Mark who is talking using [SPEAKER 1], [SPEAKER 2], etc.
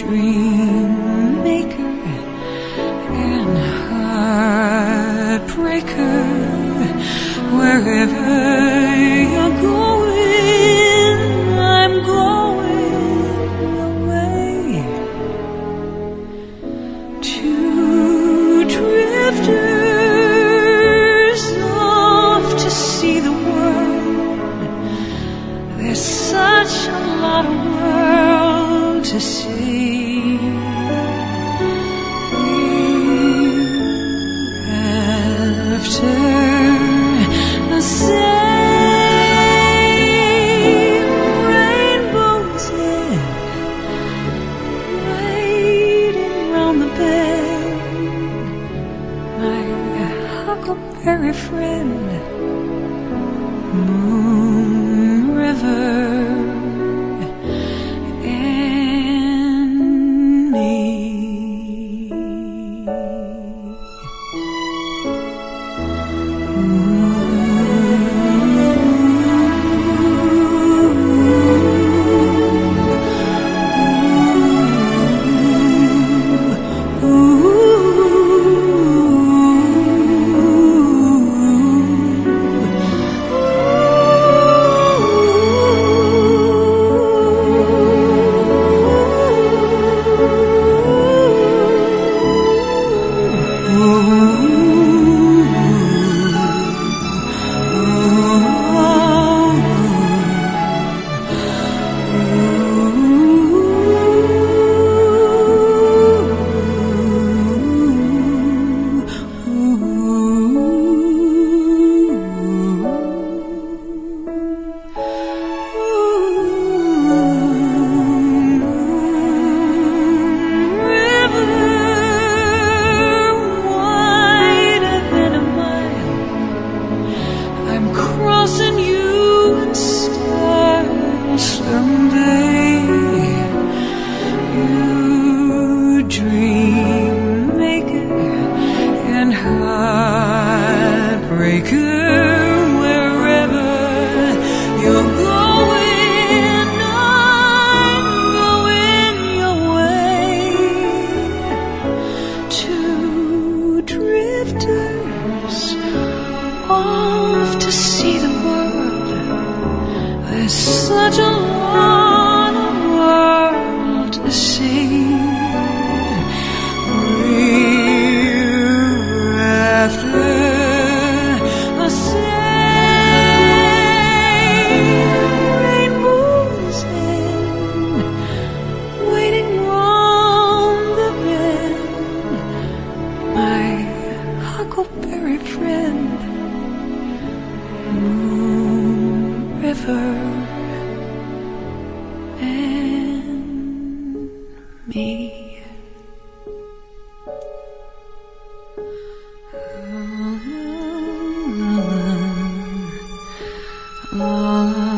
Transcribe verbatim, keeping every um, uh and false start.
[SPEAKER 1] dream maker and heartbreaker. Wherever you're going, I'm going away. Two drifters off to see the world. There's such a lot of world to see. After the same rainbows end, waiting round the bend, my huckleberry friend, Moon River. Wherever you're going, I'm going your way. Two drifters off to see the world. There's such a lot of world to see. We're after the same rainbows end, waiting round the bend, my huckleberry friend, Moon River and me. La, la, la.